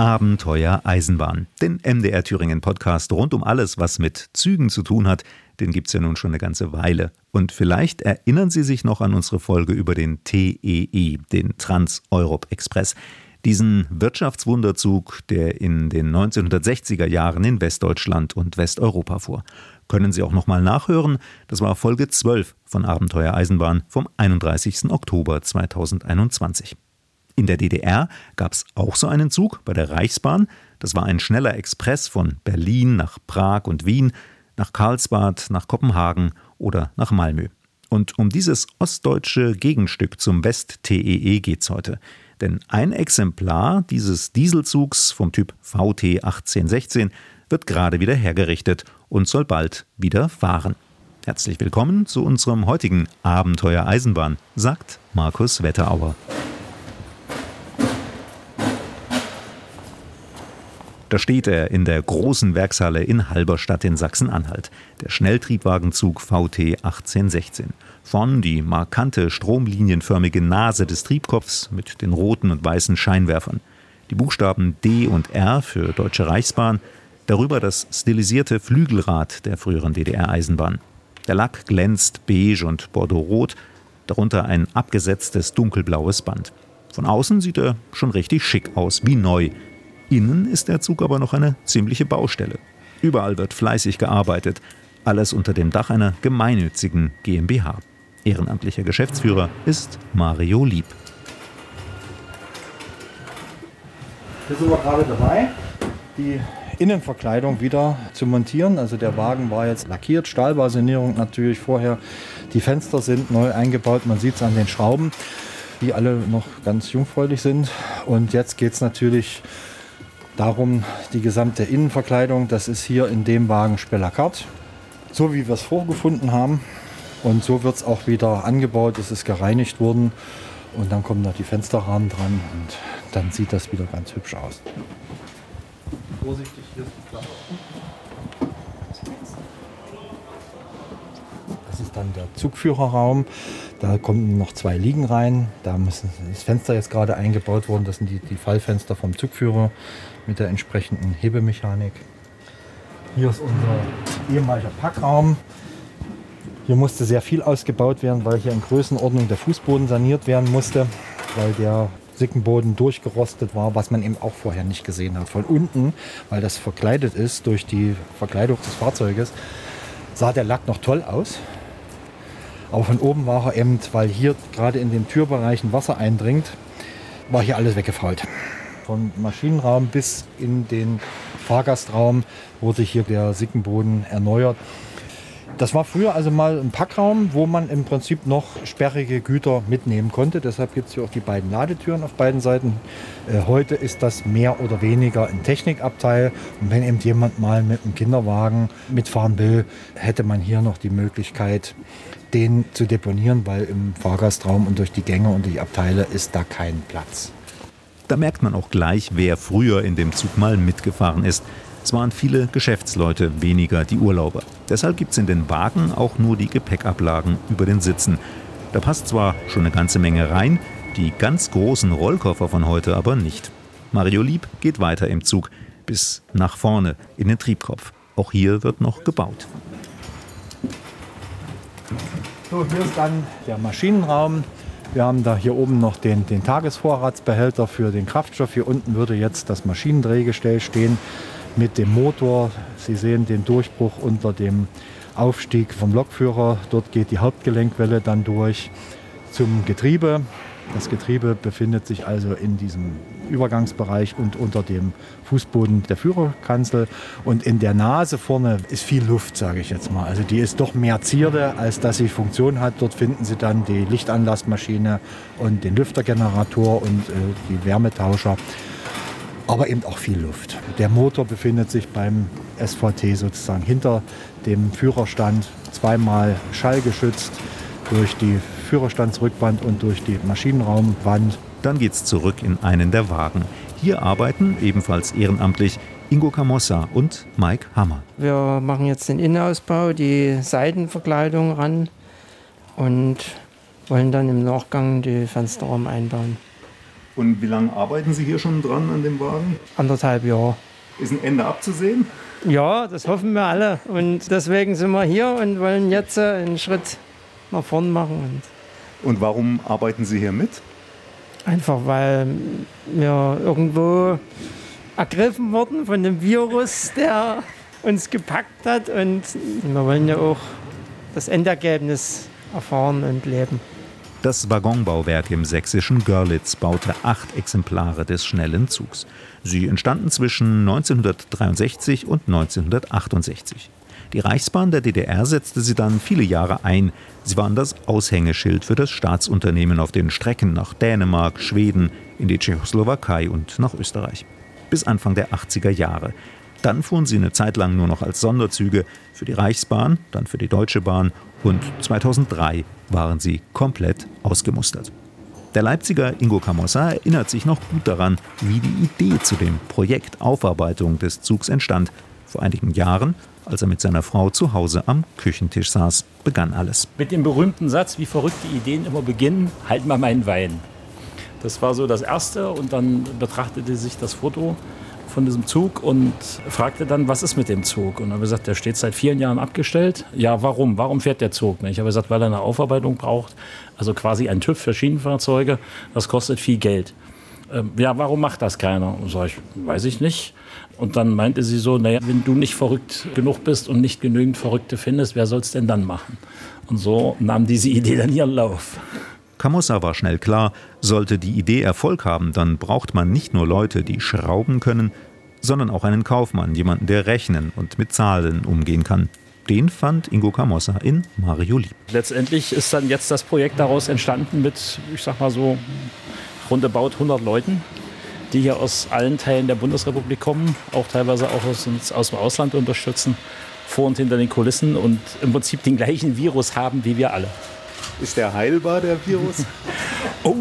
Abenteuer Eisenbahn, den MDR Thüringen Podcast rund um alles, was mit Zügen zu tun hat. Den gibt's ja nun schon eine ganze Weile. Und vielleicht erinnern Sie sich noch an unsere Folge über den TEE, den Trans-Europe-Express. Diesen Wirtschaftswunderzug, der in den 1960er Jahren in Westdeutschland und Westeuropa fuhr. Können Sie auch nochmal nachhören. Das war Folge 12 von Abenteuer Eisenbahn vom 31. Oktober 2021. In der DDR gab es auch so einen Zug bei der Reichsbahn. Das war ein schneller Express von Berlin nach Prag und Wien, nach Karlsbad, nach Kopenhagen oder nach Malmö. Und um dieses ostdeutsche Gegenstück zum West-TEE geht's heute. Denn ein Exemplar dieses Dieselzugs vom Typ VT 1816 wird gerade wieder hergerichtet und soll bald wieder fahren. Herzlich willkommen zu unserem heutigen Abenteuer Eisenbahn, sagt Markus Wetterauer. Da steht er in der großen Werkshalle in Halberstadt in Sachsen-Anhalt. Der Schnelltriebwagenzug VT 1816. Vorn die markante stromlinienförmige Nase des Triebkopfs mit den roten und weißen Scheinwerfern. Die Buchstaben D und R für Deutsche Reichsbahn. Darüber das stilisierte Flügelrad der früheren DDR-Eisenbahn. Der Lack glänzt beige und bordeaux-rot. Darunter ein abgesetztes dunkelblaues Band. Von außen sieht er schon richtig schick aus, wie neu. Innen ist der Zug aber noch eine ziemliche Baustelle. Überall wird fleißig gearbeitet. Alles unter dem Dach einer gemeinnützigen GmbH. Ehrenamtlicher Geschäftsführer ist Mario Lieb. Hier sind wir gerade dabei, die Innenverkleidung wieder zu montieren. Also der Wagen war jetzt lackiert, Stahlbasenierung natürlich vorher. Die Fenster sind neu eingebaut, man sieht es an den Schrauben, die alle noch ganz jungfräulich sind. Und jetzt geht es natürlich darum, die gesamte Innenverkleidung, das ist hier in dem Wagen Spellacard, so wie wir es vorgefunden haben. Und so wird es auch wieder angebaut, es ist gereinigt worden und dann kommen noch die Fensterrahmen dran und dann sieht das wieder ganz hübsch aus. Vorsichtig, hier ist die Klappe offen. Das ist dann der Zugführerraum. Da kommen noch 2 Liegen rein. Da müssen das Fenster jetzt gerade eingebaut worden. Das sind die Fallfenster vom Zugführer mit der entsprechenden Hebemechanik. Hier ist unser ehemaliger Packraum. Hier musste sehr viel ausgebaut werden, weil hier in Größenordnung der Fußboden saniert werden musste, weil der Sickenboden durchgerostet war, was man eben auch vorher nicht gesehen hat. Von unten, weil das verkleidet ist durch die Verkleidung des Fahrzeuges, sah der Lack noch toll aus. Aber von oben war er eben, weil hier gerade in den Türbereichen Wasser eindringt, war hier alles weggefault. Vom Maschinenraum bis in den Fahrgastraum wurde hier der Sickenboden erneuert. Das war früher also mal ein Packraum, wo man im Prinzip noch sperrige Güter mitnehmen konnte. Deshalb gibt es hier auch die beiden Ladetüren auf beiden Seiten. Heute ist das mehr oder weniger ein Technikabteil. Und wenn eben jemand mal mit einem Kinderwagen mitfahren will, hätte man hier noch die Möglichkeit, den zu deponieren, weil im Fahrgastraum und durch die Gänge und die Abteile ist da kein Platz. Da merkt man auch gleich, wer früher in dem Zug mal mitgefahren ist. Es waren viele Geschäftsleute, weniger die Urlauber. Deshalb gibt es in den Wagen auch nur die Gepäckablagen über den Sitzen. Da passt zwar schon eine ganze Menge rein, die ganz großen Rollkoffer von heute aber nicht. Mario Lieb geht weiter im Zug, bis nach vorne in den Triebkopf. Auch hier wird noch gebaut. So, hier ist dann der Maschinenraum. Wir haben da hier oben noch den Tagesvorratsbehälter für den Kraftstoff. Hier unten würde jetzt das Maschinendrehgestell stehen mit dem Motor. Sie sehen den Durchbruch unter dem Aufstieg vom Lokführer. Dort geht die Hauptgelenkwelle dann durch zum Getriebe. Das Getriebe befindet sich also in diesem Übergangsbereich und unter dem Fußboden der Führerkanzel. Und in der Nase vorne ist viel Luft, sage ich jetzt mal. Also die ist doch mehr Zierde, als dass sie Funktion hat. Dort finden Sie dann die Lichtanlassmaschine und den Lüftergenerator und die Wärmetauscher. Aber eben auch viel Luft. Der Motor befindet sich beim SVT sozusagen hinter dem Führerstand, zweimal schallgeschützt durch die Führerstandsrückwand und durch die Maschinenraumwand. Dann geht's zurück in einen der Wagen. Hier arbeiten, ebenfalls ehrenamtlich, Ingo Camossa und Mike Hammer. Wir machen jetzt den Innenausbau, die Seitenverkleidung ran und wollen dann im Nachgang die Fensterraum einbauen. Und wie lange arbeiten Sie hier schon dran an dem Wagen? 1,5 Jahre. Ist ein Ende abzusehen? Ja, das hoffen wir alle. Und deswegen sind wir hier und wollen jetzt einen Schritt nach vorn machen. Und warum arbeiten Sie hier mit? Einfach weil wir irgendwo ergriffen wurden von dem Virus, der uns gepackt hat. Und wir wollen ja auch das Endergebnis erfahren und leben. Das Waggonbauwerk im sächsischen Görlitz baute 8 Exemplare des schnellen Zugs. Sie entstanden zwischen 1963 und 1968. Die Reichsbahn der DDR setzte sie dann viele Jahre ein. Sie waren das Aushängeschild für das Staatsunternehmen auf den Strecken nach Dänemark, Schweden, in die Tschechoslowakei und nach Österreich. Bis Anfang der 80er Jahre. Dann fuhren sie eine Zeit lang nur noch als Sonderzüge für die Reichsbahn, dann für die Deutsche Bahn und 2003 waren sie komplett ausgemustert. Der Leipziger Ingo Camossa erinnert sich noch gut daran, wie die Idee zu dem Projekt Aufarbeitung des Zugs entstand. Vor einigen Jahren, als er mit seiner Frau zu Hause am Küchentisch saß, begann alles. Mit dem berühmten Satz, wie verrückte Ideen immer beginnen, halt mal meinen Wein. Das war so das Erste und dann betrachtete sich das Foto von diesem Zug und fragte dann, was ist mit dem Zug? Und dann habe ich gesagt, der steht seit 4 Jahren abgestellt. Ja, warum? Warum fährt der Zug nicht? Ich habe gesagt, weil er eine Aufarbeitung braucht, also quasi ein TÜV für Schienenfahrzeuge. Das kostet viel Geld. Ja, warum macht das keiner? Und sage ich, weiß ich nicht. Und dann meinte sie so, naja, wenn du nicht verrückt genug bist und nicht genügend Verrückte findest, wer soll es denn dann machen? Und so nahm diese Idee dann ihren Lauf. Camossa war schnell klar, sollte die Idee Erfolg haben, dann braucht man nicht nur Leute, die schrauben können, sondern auch einen Kaufmann, jemanden, der rechnen und mit Zahlen umgehen kann. Den fand Ingo Camossa in Mario Lieb. Letztendlich ist dann jetzt das Projekt daraus entstanden mit, ich sag mal so, roundabout 100 Leuten, die hier aus allen Teilen der Bundesrepublik kommen, auch teilweise auch aus dem Ausland unterstützen, vor und hinter den Kulissen und im Prinzip den gleichen Virus haben wie wir alle. Ist der heilbar, der Virus? Oh,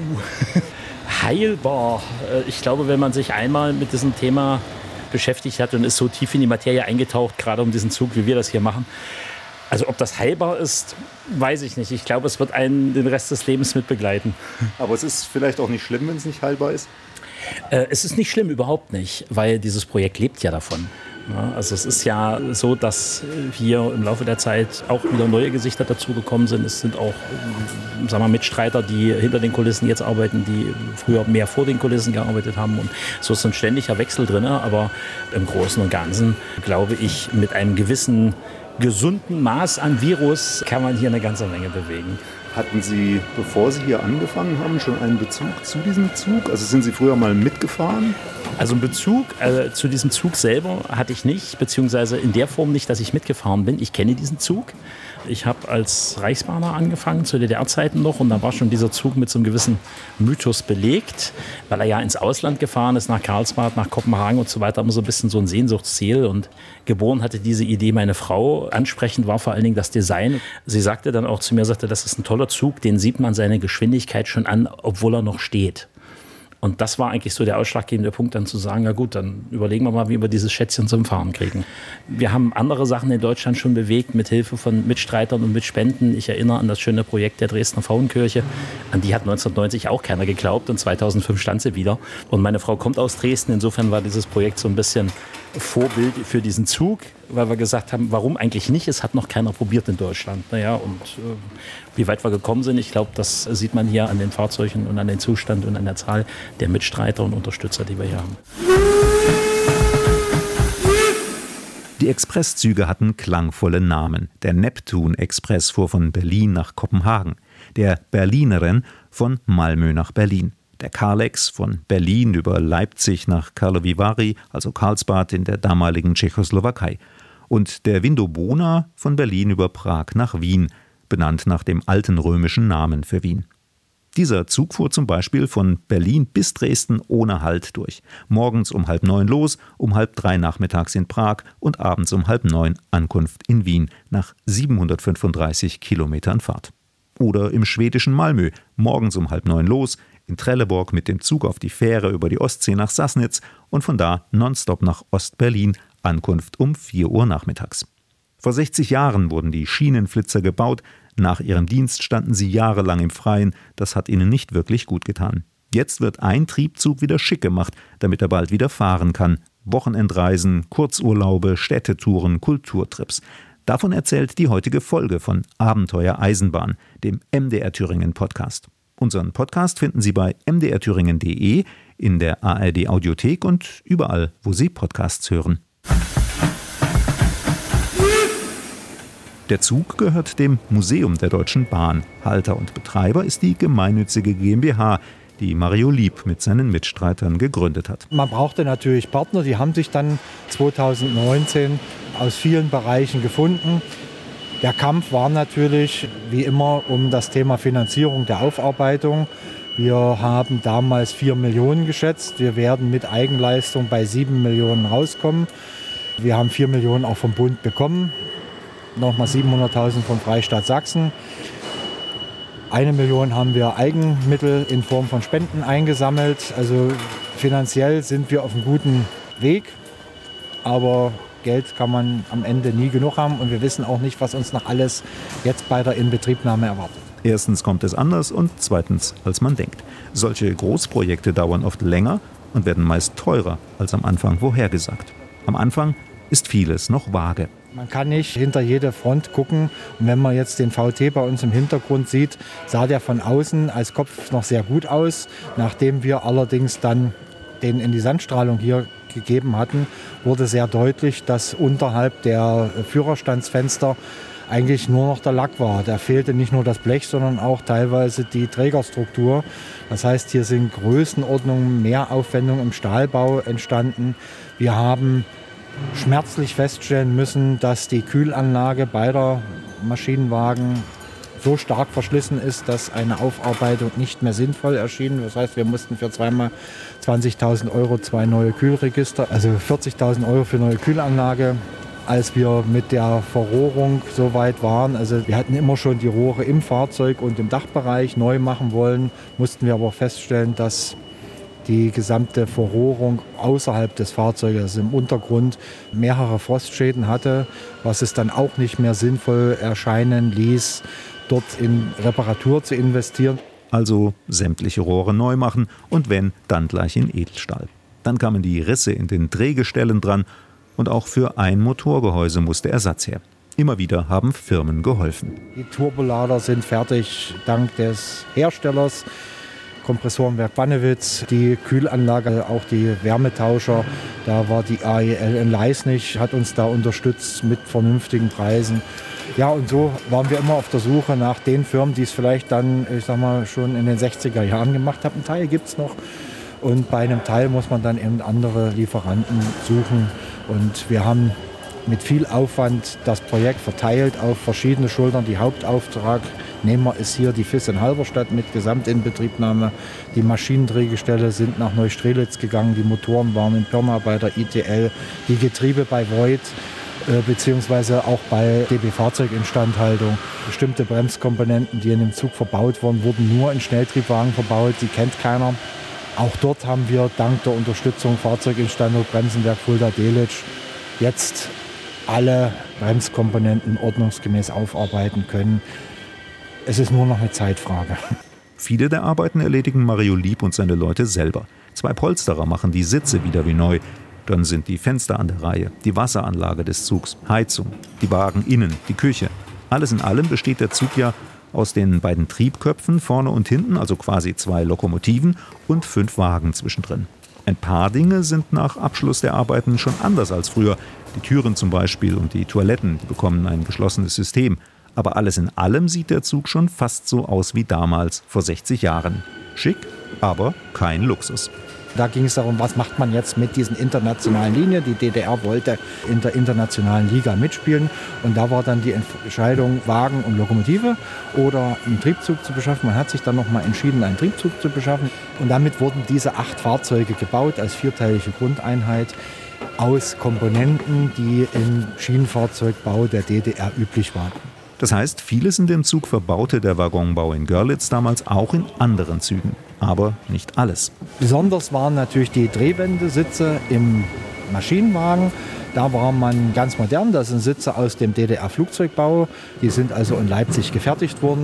heilbar. Ich glaube, wenn man sich einmal mit diesem Thema beschäftigt hat und ist so tief in die Materie eingetaucht, gerade um diesen Zug, wie wir das hier machen. Also ob das heilbar ist, weiß ich nicht. Ich glaube, es wird einen den Rest des Lebens mit begleiten. Aber es ist vielleicht auch nicht schlimm, wenn es nicht heilbar ist? Es ist nicht schlimm, überhaupt nicht, weil dieses Projekt lebt ja davon. Ja, also es ist ja so, dass hier im Laufe der Zeit auch wieder neue Gesichter dazugekommen sind. Es sind auch, sagen wir, Mitstreiter, die hinter den Kulissen jetzt arbeiten, die früher mehr vor den Kulissen gearbeitet haben. Und so ist ein ständiger Wechsel drin. Aber im Großen und Ganzen, glaube ich, mit einem gewissen gesunden Maß an Virus kann man hier eine ganze Menge bewegen. Hatten Sie, bevor Sie hier angefangen haben, schon einen Bezug zu diesem Zug? Also sind Sie früher mal mitgefahren? Also einen Bezug zu diesem Zug selber hatte ich nicht, beziehungsweise in der Form nicht, dass ich mitgefahren bin. Ich kenne diesen Zug. Ich habe als Reichsbahner angefangen, zu DDR-Zeiten noch. Und da war schon dieser Zug mit so einem gewissen Mythos belegt, weil er ja ins Ausland gefahren ist, nach Karlsbad, nach Kopenhagen und so weiter. Immer so ein bisschen so ein Sehnsuchtsziel. Und geboren hatte diese Idee meine Frau. Ansprechend war vor allen Dingen das Design. Sie sagte dann auch zu mir, das ist ein toller Zug, den sieht man seine Geschwindigkeit schon an, obwohl er noch steht. Und das war eigentlich so der ausschlaggebende Punkt, dann zu sagen, ja gut, dann überlegen wir mal, wie wir dieses Schätzchen zum Fahren kriegen. Wir haben andere Sachen in Deutschland schon bewegt, mit Hilfe von Mitstreitern und mit Spenden. Ich erinnere an das schöne Projekt der Dresdner Frauenkirche. An die hat 1990 auch keiner geglaubt und 2005 stand sie wieder. Und meine Frau kommt aus Dresden, insofern war dieses Projekt so ein bisschen Vorbild für diesen Zug, weil wir gesagt haben, warum eigentlich nicht? Es hat noch keiner probiert in Deutschland. Naja, und wie weit wir gekommen sind, ich glaube, das sieht man hier an den Fahrzeugen und an den Zustand und an der Zahl der Mitstreiter und Unterstützer, die wir hier haben. Die Expresszüge hatten klangvolle Namen. Der Neptun-Express fuhr von Berlin nach Kopenhagen, der Berlineren von Malmö nach Berlin. Der Kalex von Berlin über Leipzig nach Karlovy Vary, also Karlsbad in der damaligen Tschechoslowakei. Und der Vindobona von Berlin über Prag nach Wien, benannt nach dem alten römischen Namen für Wien. Dieser Zug fuhr zum Beispiel von Berlin bis Dresden ohne Halt durch. Morgens um 8:30 los, um 14:30 nachmittags in Prag und abends um 8:30 Ankunft in Wien nach 735 Kilometern Fahrt. Oder im schwedischen Malmö, morgens um 8:30 los, in Trelleborg mit dem Zug auf die Fähre über die Ostsee nach Sassnitz und von da nonstop nach Ostberlin, Ankunft um 4 Uhr nachmittags. Vor 60 Jahren wurden die Schienenflitzer gebaut. Nach ihrem Dienst standen sie jahrelang im Freien. Das hat ihnen nicht wirklich gut getan. Jetzt wird ein Triebzug wieder schick gemacht, damit er bald wieder fahren kann. Wochenendreisen, Kurzurlaube, Städtetouren, Kulturtrips. Davon erzählt die heutige Folge von Abenteuer Eisenbahn, dem MDR Thüringen Podcast. Unseren Podcast finden Sie bei mdrthüringen.de, in der ARD Audiothek und überall, wo Sie Podcasts hören. Der Zug gehört dem Museum der Deutschen Bahn. Halter und Betreiber ist die gemeinnützige GmbH, die Mario Lieb mit seinen Mitstreitern gegründet hat. Man brauchte natürlich Partner, die haben sich dann 2019 aus vielen Bereichen gefunden. Der Kampf war natürlich, wie immer, um das Thema Finanzierung der Aufarbeitung. Wir haben damals 4 Millionen geschätzt. Wir werden mit Eigenleistung bei 7 Millionen rauskommen. Wir haben 4 Millionen auch vom Bund bekommen. Nochmal 700.000 vom Freistaat Sachsen. 1 Million haben wir Eigenmittel in Form von Spenden eingesammelt. Also finanziell sind wir auf einem guten Weg. Aber Geld kann man am Ende nie genug haben. Und wir wissen auch nicht, was uns noch alles jetzt bei der Inbetriebnahme erwartet. Erstens kommt es anders und zweitens, als man denkt. Solche Großprojekte dauern oft länger und werden meist teurer als am Anfang vorhergesagt. Am Anfang ist vieles noch vage. Man kann nicht hinter jede Front gucken. Und wenn man jetzt den VT bei uns im Hintergrund sieht, sah der von außen als Kopf noch sehr gut aus. Nachdem wir allerdings dann den in die Sandstrahlung hier gegeben hatten, wurde sehr deutlich, dass unterhalb der Führerstandsfenster eigentlich nur noch der Lack war. Da fehlte nicht nur das Blech, sondern auch teilweise die Trägerstruktur. Das heißt, hier sind Größenordnungen, Mehraufwendungen im Stahlbau entstanden. Wir haben schmerzlich feststellen müssen, dass die Kühlanlage beider Maschinenwagen so stark verschlissen ist, dass eine Aufarbeitung nicht mehr sinnvoll erschien. Das heißt, wir mussten für zweimal 20.000 € 2 neue Kühlregister, also 40.000 € für neue Kühlanlage. Als wir mit der Verrohrung so weit waren, also wir hatten immer schon die Rohre im Fahrzeug und im Dachbereich neu machen wollen, mussten wir aber feststellen, dass die gesamte Verrohrung außerhalb des Fahrzeuges, also im Untergrund, mehrere Frostschäden hatte, was es dann auch nicht mehr sinnvoll erscheinen ließ, dort in Reparatur zu investieren. Also sämtliche Rohre neu machen und wenn, dann gleich in Edelstahl. Dann kamen die Risse in den Drehgestellen dran und auch für ein Motorgehäuse musste Ersatz her. Immer wieder haben Firmen geholfen. Die Turbolader sind fertig, dank des Herstellers. Kompressorenwerk Bannewitz, die Kühlanlage, auch die Wärmetauscher. Da war die AEL in Leisnig, hat uns da unterstützt mit vernünftigen Preisen. Ja, und so waren wir immer auf der Suche nach den Firmen, die es vielleicht dann, ich sag mal, schon in den 60er Jahren gemacht haben. Ein Teil gibt es noch. Und bei einem Teil muss man dann eben andere Lieferanten suchen. Und wir haben mit viel Aufwand das Projekt verteilt auf verschiedene Schultern. Die Hauptauftragnehmer ist hier die FIS in Halberstadt mit Gesamtinbetriebnahme. Die Maschinendrehgestelle sind nach Neustrelitz gegangen. Die Motoren waren in Pirna bei der ITL. Die Getriebe bei Voith, beziehungsweise auch bei DB Fahrzeuginstandhaltung. Bestimmte Bremskomponenten, die in dem Zug verbaut wurden, wurden nur in Schnelltriebwagen verbaut. Die kennt keiner. Auch dort haben wir dank der Unterstützung Fahrzeuginstandhaltung, Bremsenwerk Fulda-Delitzsch jetzt alle Bremskomponenten ordnungsgemäß aufarbeiten können. Es ist nur noch eine Zeitfrage. Viele der Arbeiten erledigen Mario Lieb und seine Leute selber. 2 Polsterer machen die Sitze wieder wie neu. Dann sind die Fenster an der Reihe, die Wasseranlage des Zugs, Heizung, die Wagen innen, die Küche. Alles in allem besteht der Zug ja aus den beiden Triebköpfen vorne und hinten, also quasi 2 Lokomotiven und 5 Wagen zwischendrin. Ein paar Dinge sind nach Abschluss der Arbeiten schon anders als früher. Die Türen zum Beispiel und die Toiletten, die bekommen ein geschlossenes System. Aber alles in allem sieht der Zug schon fast so aus wie damals, vor 60 Jahren. Schick, aber kein Luxus. Da ging es darum, was macht man jetzt mit diesen internationalen Linien. Die DDR wollte in der internationalen Liga mitspielen. Und da war dann die Entscheidung, Wagen und Lokomotive oder einen Triebzug zu beschaffen. Man hat sich dann nochmal entschieden, einen Triebzug zu beschaffen. Und damit wurden diese 8 Fahrzeuge gebaut als 4-teilige Grundeinheit aus Komponenten, die im Schienenfahrzeugbau der DDR üblich waren. Das heißt, vieles in dem Zug verbaute der Waggonbau in Görlitz damals auch in anderen Zügen. Aber nicht alles. Besonders waren natürlich die Drehwendesitze im Maschinenwagen. Da war man ganz modern. Das sind Sitze aus dem DDR-Flugzeugbau. Die sind also in Leipzig gefertigt worden.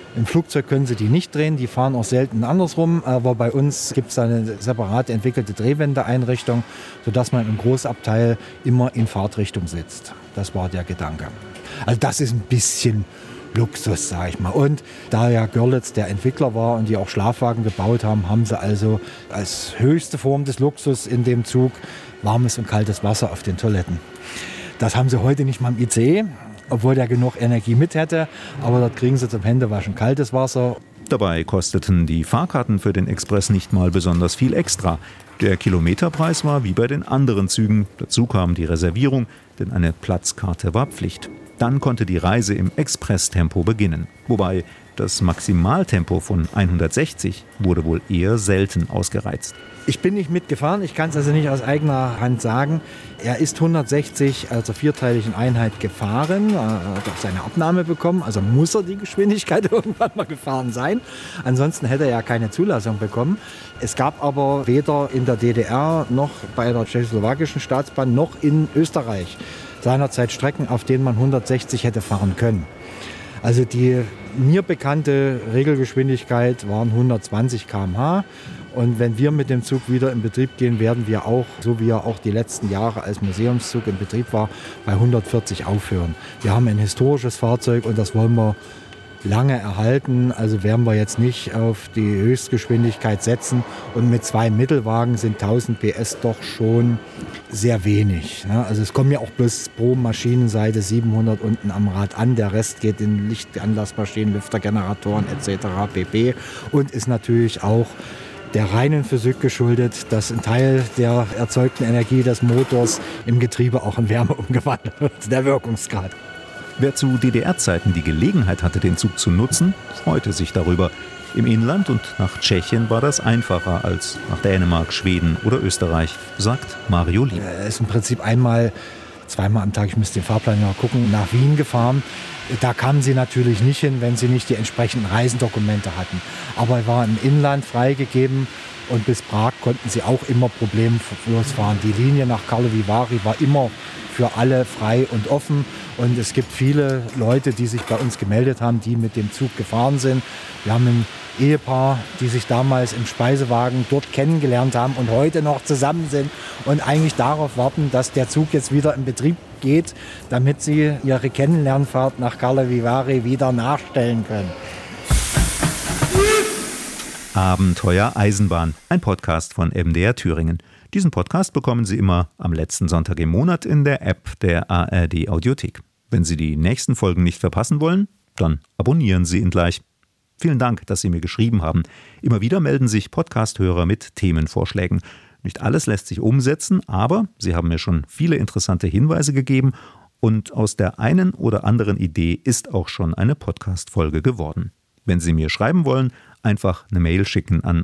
Im Flugzeug können Sie die nicht drehen, die fahren auch selten andersrum, aber bei uns gibt es eine separat entwickelte Drehwendeeinrichtung, sodass man im Großabteil immer in Fahrtrichtung sitzt. Das war der Gedanke. Also das ist ein bisschen Luxus, sage ich mal. Und da ja Görlitz der Entwickler war und die auch Schlafwagen gebaut haben, haben sie also als höchste Form des Luxus in dem Zug warmes und kaltes Wasser auf den Toiletten. Das haben sie heute nicht mal im ICE, obwohl der genug Energie mit hätte. Aber dort kriegen sie zum Händewaschen kaltes Wasser. Dabei kosteten die Fahrkarten für den Express nicht mal besonders viel extra. Der Kilometerpreis war wie bei den anderen Zügen. Dazu kam die Reservierung, denn eine Platzkarte war Pflicht. Dann konnte die Reise im Expresstempo beginnen. Wobei das Maximaltempo von 160 wurde wohl eher selten ausgereizt. Ich bin nicht mitgefahren, ich kann es also nicht aus eigener Hand sagen. Er ist 160, also vierteiligen Einheit gefahren, hat auch seine Abnahme bekommen, also muss er die Geschwindigkeit irgendwann mal gefahren sein. Ansonsten hätte er ja keine Zulassung bekommen. Es gab aber weder in der DDR noch bei der tschechoslowakischen Staatsbahn noch in Österreich seinerzeit Strecken, auf denen man 160 hätte fahren können. Also die mir bekannte Regelgeschwindigkeit waren 120 km/h. Und wenn wir mit dem Zug wieder in Betrieb gehen, werden wir auch, so wie er auch die letzten Jahre als Museumszug in Betrieb war, bei 140 aufhören. Wir haben ein historisches Fahrzeug und das wollen wir lange erhalten. Also werden wir jetzt nicht auf die Höchstgeschwindigkeit setzen. Und mit 2 Mittelwagen sind 1000 PS doch schon sehr wenig. Also es kommen ja auch bloß pro Maschinenseite 700 unten am Rad an. Der Rest geht in Lichtanlassmaschinen, Lüftergeneratoren etc. pp. Und ist natürlich auch der reinen Physik geschuldet, dass ein Teil der erzeugten Energie des Motors im Getriebe auch in Wärme umgewandelt wird, der Wirkungsgrad. Wer zu DDR-Zeiten die Gelegenheit hatte, den Zug zu nutzen, freute sich darüber. Im Inland und nach Tschechien war das einfacher als nach Dänemark, Schweden oder Österreich, sagt Mario Lieb. Er ist im Prinzip zweimal am Tag, ich müsste den Fahrplan mal gucken, nach Wien gefahren. Da kamen sie natürlich nicht hin, wenn sie nicht die entsprechenden Reisendokumente hatten. Aber er war im Inland freigegeben und bis Prag konnten sie auch immer problemlos fahren. Die Linie nach Karlovy Vary war immer für alle frei und offen. Und es gibt viele Leute, die sich bei uns gemeldet haben, die mit dem Zug gefahren sind. Wir haben ein Ehepaar, die sich damals im Speisewagen dort kennengelernt haben und heute noch zusammen sind und eigentlich darauf warten, dass der Zug jetzt wieder in Betrieb geht, damit sie ihre Kennenlernfahrt nach Karlovy Vary wieder nachstellen können. Abenteuer Eisenbahn, ein Podcast von MDR Thüringen. Diesen Podcast bekommen Sie immer am letzten Sonntag im Monat in der App der ARD Audiothek. Wenn Sie die nächsten Folgen nicht verpassen wollen, dann abonnieren Sie ihn gleich. Vielen Dank, dass Sie mir geschrieben haben. Immer wieder melden sich Podcast-Hörer mit Themenvorschlägen. Nicht alles lässt sich umsetzen, aber Sie haben mir schon viele interessante Hinweise gegeben und aus der einen oder anderen Idee ist auch schon eine Podcast-Folge geworden. Wenn Sie mir schreiben wollen, einfach eine Mail schicken an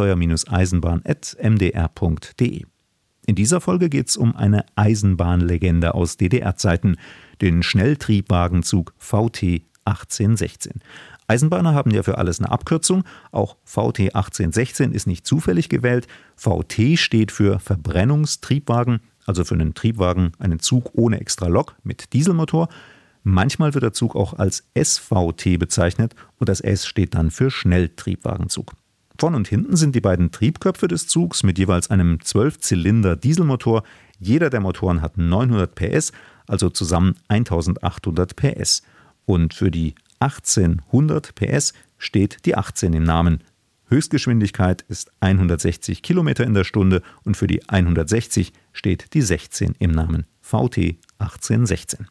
abenteuer-eisenbahn@mdr.de. In dieser Folge geht es um eine Eisenbahnlegende aus DDR-Zeiten, den Schnelltriebwagenzug VT 1816. Eisenbahner haben ja für alles eine Abkürzung. Auch VT 1816 ist nicht zufällig gewählt. VT steht für Verbrennungstriebwagen, also für einen Triebwagen, einen Zug ohne extra Lok mit Dieselmotor. Manchmal wird der Zug auch als SVT bezeichnet und das S steht dann für Schnelltriebwagenzug. Vorn und hinten sind die beiden Triebköpfe des Zugs mit jeweils einem 12-Zylinder-Dieselmotor. Jeder der Motoren hat 900 PS, also zusammen 1800 PS. Und für die 1800 PS steht die 18 im Namen. Höchstgeschwindigkeit ist 160 Kilometer in der Stunde und für die 160 steht die 16 im Namen. VT 1816.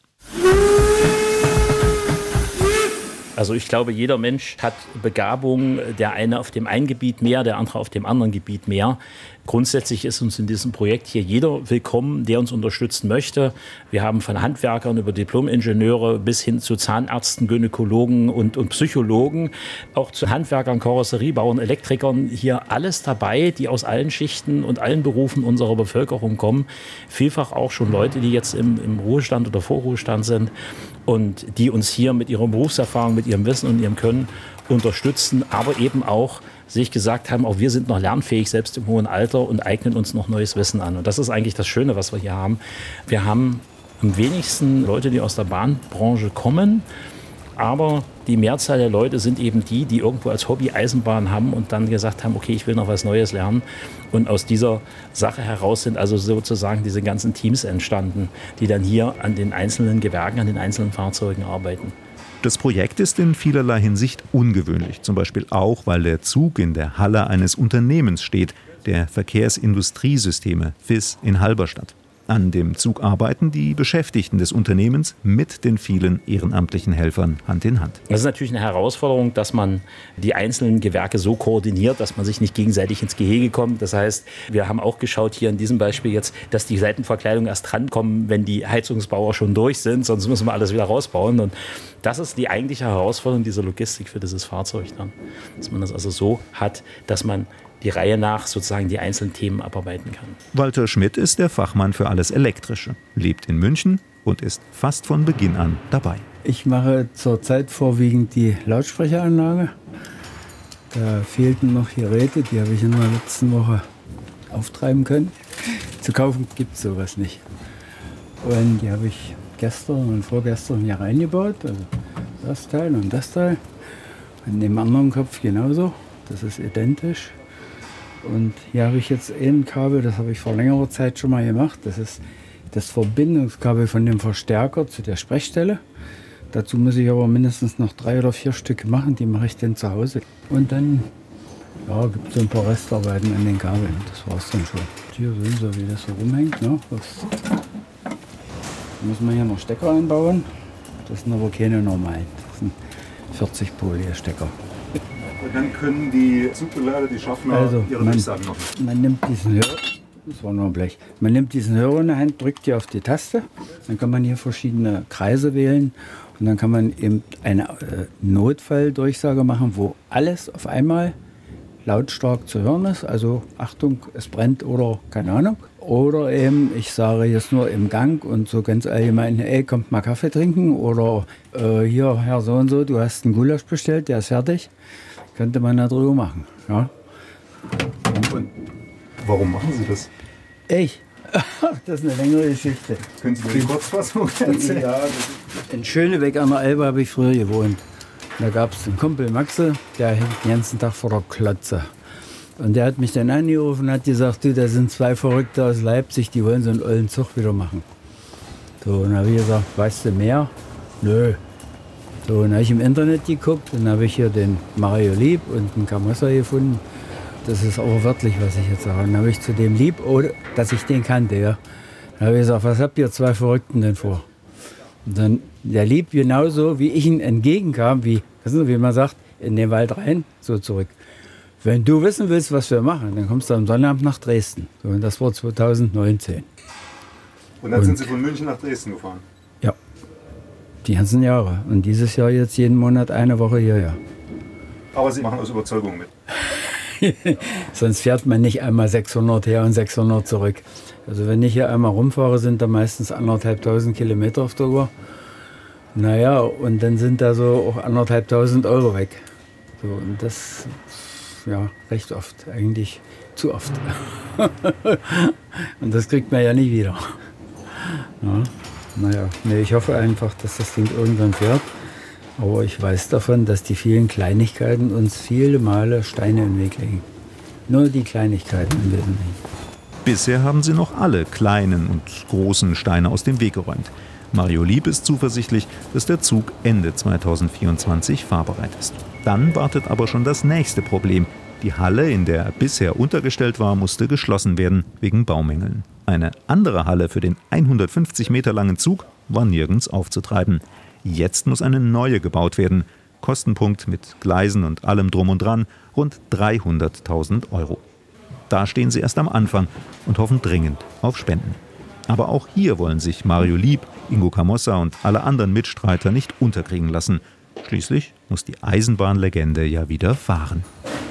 Also ich glaube, jeder Mensch hat Begabung, der eine auf dem einen Gebiet mehr, der andere auf dem anderen Gebiet mehr. Grundsätzlich ist uns in diesem Projekt hier jeder willkommen, der uns unterstützen möchte. Wir haben von Handwerkern über Diplom-Ingenieure bis hin zu Zahnärzten, Gynäkologen und Psychologen, auch zu Handwerkern, Karosseriebauern, Elektrikern, hier alles dabei, die aus allen Schichten und allen Berufen unserer Bevölkerung kommen. Vielfach auch schon Leute, die jetzt im Ruhestand oder Vorruhestand sind und die uns hier mit ihrer Berufserfahrung, mit ihrem Wissen und ihrem Können unterstützen, aber eben auch sich gesagt haben, auch wir sind noch lernfähig, selbst im hohen Alter und eignen uns noch neues Wissen an. Und das ist eigentlich das Schöne, was wir hier haben. Wir haben am wenigsten Leute, die aus der Bahnbranche kommen. Aber die Mehrzahl der Leute sind eben die irgendwo als Hobby Eisenbahn haben und dann gesagt haben, okay, ich will noch was Neues lernen. Und aus dieser Sache heraus sind also sozusagen diese ganzen Teams entstanden, die dann hier an den einzelnen Gewerken, an den einzelnen Fahrzeugen arbeiten. Das Projekt ist in vielerlei Hinsicht ungewöhnlich, zum Beispiel auch, weil der Zug in der Halle eines Unternehmens steht, der Verkehrsindustriesysteme FIS in Halberstadt. An dem Zug arbeiten die Beschäftigten des Unternehmens mit den vielen ehrenamtlichen Helfern Hand in Hand. Das ist natürlich eine Herausforderung, dass man die einzelnen Gewerke so koordiniert, dass man sich nicht gegenseitig ins Gehege kommt. Das heißt, wir haben auch geschaut hier in diesem Beispiel jetzt, dass die Seitenverkleidungen erst drankommen, wenn die Heizungsbauer schon durch sind, sonst müssen wir alles wieder rausbauen. Und das ist die eigentliche Herausforderung dieser Logistik für dieses Fahrzeug dann. Dass man das also so hat, dass man die Reihe nach sozusagen die einzelnen Themen abarbeiten kann. Walter Schmidt ist der Fachmann für alles Elektrische, lebt in München und ist fast von Beginn an dabei. Ich mache zurzeit vorwiegend die Lautsprecheranlage. Da fehlten noch Geräte, die habe ich in der letzten Woche auftreiben können. Zu kaufen gibt es sowas nicht. Und die habe ich gestern und vorgestern hier reingebaut. Also das Teil und das Teil. Und dem anderen Kopf genauso. Das ist identisch. Und hier habe ich jetzt ein Kabel, das habe ich vor längerer Zeit schon mal gemacht. Das ist das Verbindungskabel von dem Verstärker zu der Sprechstelle. Dazu muss ich aber mindestens noch 3 oder 4 Stück machen, die mache ich dann zu Hause. Und dann gibt es so ein paar Restarbeiten an den Kabeln, das war es dann schon. Hier sehen Sie, wie das so rumhängt. Ne? Da muss man hier noch Stecker einbauen. Das sind aber keine normalen, das sind 40-polige Stecker. Und dann können die Zugbegleiter, die Schaffner, ihre Durchsagen machen. Man nimmt diesen Hörer, das war nur Blech. Man nimmt diesen Hörer in der Hand, drückt hier auf die Taste. Dann kann man hier verschiedene Kreise wählen. Und dann kann man eben eine Notfalldurchsage machen, wo alles auf einmal lautstark zu hören ist. Also Achtung, es brennt oder keine Ahnung. Oder eben, ich sage jetzt nur im Gang und so ganz allgemein, ey, kommt mal Kaffee trinken. Oder hier, Herr so und so, du hast einen Gulasch bestellt, der ist fertig. Könnte man darüber machen. Ja. Und warum machen Sie das? Ich? Das ist eine längere Geschichte. Können Sie mir die Kurzfassung erzählen? Ja, in Schönebeck an der Elbe habe ich früher gewohnt. Da gab es einen Kumpel Maxe, der hängt den ganzen Tag vor der Klotze. Und der hat mich dann angerufen und hat gesagt, du, da sind 2 Verrückte aus Leipzig, die wollen so einen ollen Zug wieder machen. So, und dann habe ich gesagt, weißt du mehr? Nö. So, und dann habe ich im Internet geguckt und habe ich hier den Mario Lieb und den Camossa gefunden. Das ist aber wörtlich, was ich jetzt sage. Dann habe ich zu dem Lieb, ohne dass ich den kannte, ja. Dann habe ich gesagt, was habt ihr 2 Verrückten denn vor? Und dann der Lieb genauso, wie ich ihm entgegenkam, wie man sagt, in den Wald rein, so zurück. Wenn du wissen willst, was wir machen, dann kommst du am Sonnabend nach Dresden. So, und das war 2019. Und dann sind Sie von München nach Dresden gefahren? Ja, die ganzen Jahre. Und dieses Jahr jetzt jeden Monat eine Woche hierher. Aber Sie machen aus Überzeugung mit? Sonst fährt man nicht einmal 600 her und 600 zurück. Also wenn ich hier einmal rumfahre, sind da meistens 1.500 Kilometer auf der Uhr. Naja, und dann sind da so auch 1.500 Euro weg. So, und das, ja, recht oft, eigentlich zu oft. Und das kriegt man ja nie wieder. Ja, naja, nee, ich hoffe einfach, dass das Ding irgendwann fährt. Aber ich weiß davon, dass die vielen Kleinigkeiten uns viele Male Steine im Weg legen. Nur die Kleinigkeiten im Wesentlichen. Bisher haben sie noch alle kleinen und großen Steine aus dem Weg geräumt. Mario Lieb ist zuversichtlich, dass der Zug Ende 2024 fahrbereit ist. Dann wartet aber schon das nächste Problem. Die Halle, in der er bisher untergestellt war, musste geschlossen werden wegen Baumängeln. Eine andere Halle für den 150 Meter langen Zug war nirgends aufzutreiben. Jetzt muss eine neue gebaut werden. Kostenpunkt mit Gleisen und allem drum und dran rund 300.000 Euro. Da stehen sie erst am Anfang und hoffen dringend auf Spenden. Aber auch hier wollen sich Mario Lieb, Ingo Camossa und alle anderen Mitstreiter nicht unterkriegen lassen. Schließlich muss die Eisenbahnlegende ja wieder fahren.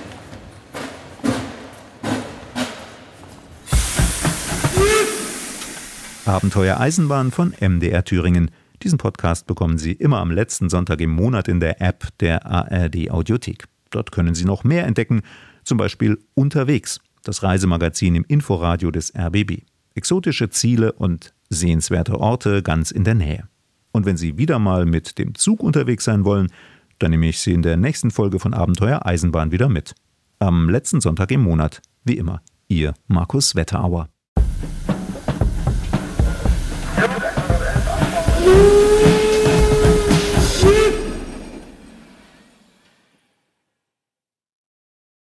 Abenteuer Eisenbahn von MDR Thüringen. Diesen Podcast bekommen Sie immer am letzten Sonntag im Monat in der App der ARD Audiothek. Dort können Sie noch mehr entdecken, zum Beispiel Unterwegs, das Reisemagazin im Inforadio des RBB. Exotische Ziele und sehenswerte Orte ganz in der Nähe. Und wenn Sie wieder mal mit dem Zug unterwegs sein wollen, dann nehme ich Sie in der nächsten Folge von Abenteuer Eisenbahn wieder mit. Am letzten Sonntag im Monat, wie immer. Ihr Markus Wetterauer.